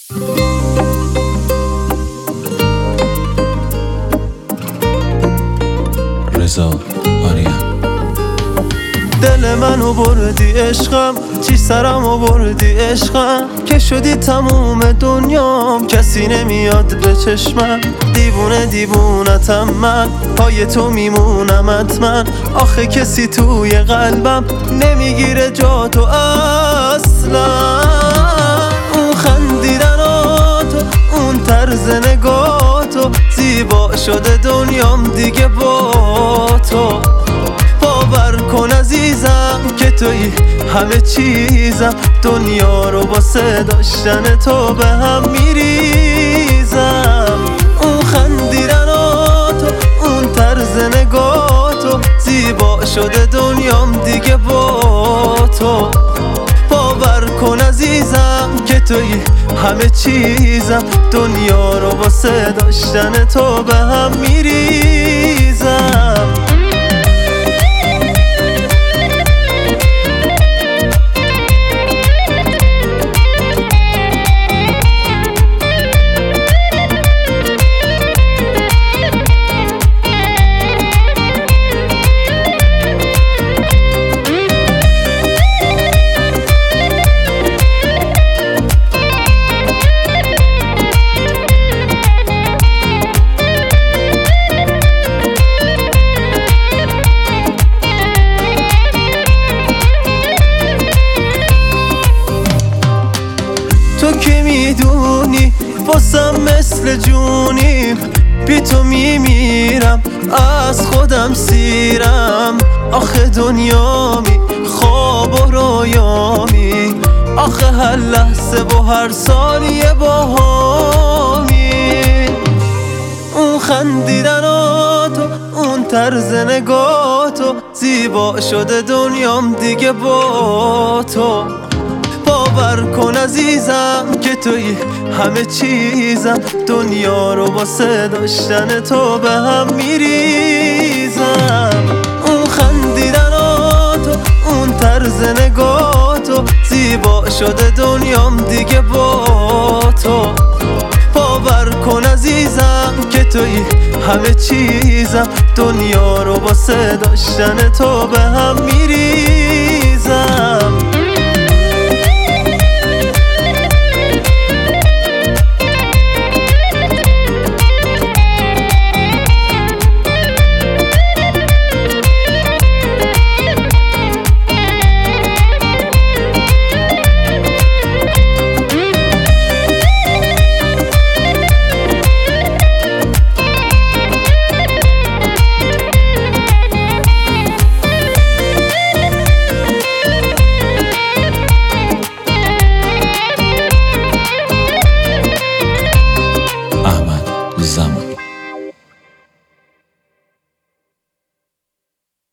رضا آریان. دل منو بردی عشقم، چی سرمو بردی عشقم، که شدی تموم دنیام، کسی نمیاد به چشمم. دیوونه دیوونتم من، پای تو میمونم حتما. آخه کسی توی قلبم نمیگیره جا تو اصلا. اون خندیدناتو، اون طرز نگاتو، زیبا شده دنیام دیگه با تو. باور کن عزیزم که توی همه چیزم، دنیا رو واسه داشتن تو به هم میریزم. اون خندیدناتو، اون طرز نگاتو، زیبا شده دنیام دیگه با تو. باور کن عزیزم که توی همه چیزم، دنیا رو واسه داشتن تو به هم میریزم. تو که میدونی واسم مثل جونیم، بی تو میمیرم، از خودم سیرم. آخه دنیامی، خواب و رویامی، آخه هر لحظه و هر ثانیه باهامی. اون خندیدناتو، اون طرز نگاتو، زیبا شده دنیام دیگه با تو. باور کن عزیزم که توی همه چیزم، دنیا رو واسه داشتن تو به هم میریزم. اون خندیدناتو، اون طرز نگاتو، زیبا شده دنیام دیگه با تو. باور کن عزیزم که توی همه چیزم، دنیا رو واسه داشتن تو به هم میریزم.